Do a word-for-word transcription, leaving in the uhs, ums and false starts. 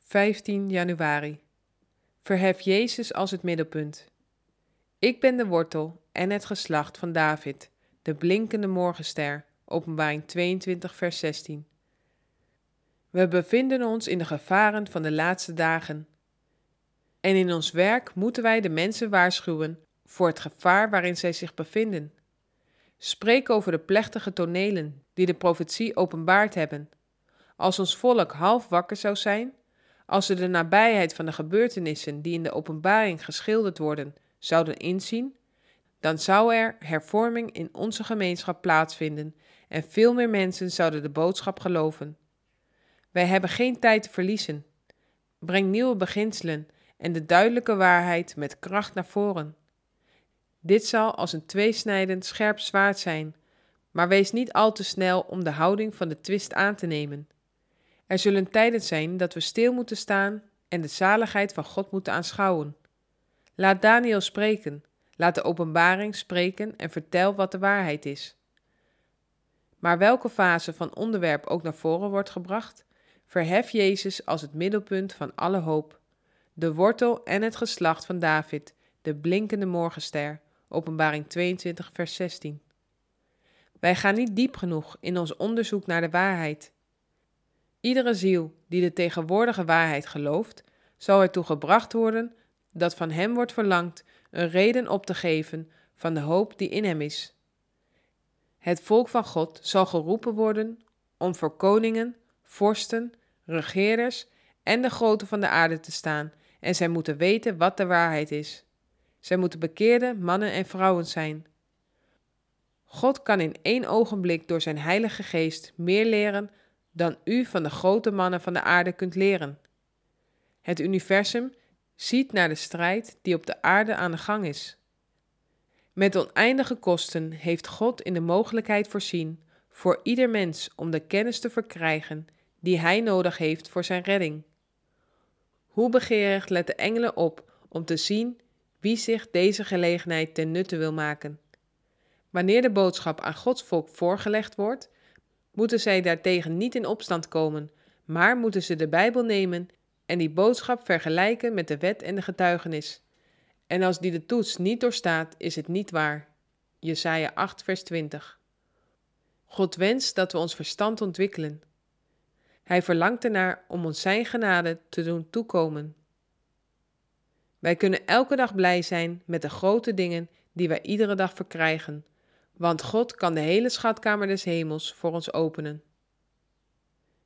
vijftien januari. Verhef Jezus als het middelpunt. Ik ben de wortel en het geslacht van David, de blinkende morgenster. Openbaring tweeëntwintig vers zestien. We bevinden ons in de gevaren van de laatste dagen. En in ons werk moeten wij de mensen waarschuwen voor het gevaar waarin zij zich bevinden. Spreek over de plechtige tonelen die de profetie openbaard hebben. Als ons volk half wakker zou zijn, als ze de nabijheid van de gebeurtenissen die in de openbaring geschilderd worden, zouden inzien, dan zou er hervorming in onze gemeenschap plaatsvinden en veel meer mensen zouden de boodschap geloven. Wij hebben geen tijd te verliezen. Breng nieuwe beginselen en de duidelijke waarheid met kracht naar voren. Dit zal als een tweesnijdend scherp zwaard zijn, maar wees niet al te snel om de houding van de twist aan te nemen. Er zullen tijden zijn dat we stil moeten staan en de zaligheid van God moeten aanschouwen. Laat Daniel spreken, laat de openbaring spreken en vertel wat de waarheid is. Maar welke fase van onderwerp ook naar voren wordt gebracht, verhef Jezus als het middelpunt van alle hoop. De wortel en het geslacht van David, de blinkende morgenster. Openbaring tweeëntwintig vers zestien. Wij gaan niet diep genoeg in ons onderzoek naar de waarheid. Iedere ziel die de tegenwoordige waarheid gelooft, zal ertoe gebracht worden dat van hem wordt verlangd een reden op te geven van de hoop die in hem is. Het volk van God zal geroepen worden om voor koningen, vorsten, regeerders en de groten van de aarde te staan, en zij moeten weten wat de waarheid is. Zij moeten bekeerde mannen en vrouwen zijn. God kan in één ogenblik door zijn Heilige Geest meer leren dan u van de grote mannen van de aarde kunt leren. Het universum ziet naar de strijd die op de aarde aan de gang is. Met oneindige kosten heeft God in de mogelijkheid voorzien voor ieder mens om de kennis te verkrijgen die hij nodig heeft voor zijn redding. Hoe begeerig let de engelen op om te zien wie zich deze gelegenheid ten nutte wil maken. Wanneer de boodschap aan Gods volk voorgelegd wordt, moeten zij daartegen niet in opstand komen, maar moeten ze de Bijbel nemen en die boodschap vergelijken met de wet en de getuigenis. En als die de toets niet doorstaat, is het niet waar. Jesaja acht vers twintig. God wenst dat we ons verstand ontwikkelen. Hij verlangt ernaar om ons zijn genade te doen toekomen. Wij kunnen elke dag blij zijn met de grote dingen die wij iedere dag verkrijgen, want God kan de hele schatkamer des hemels voor ons openen.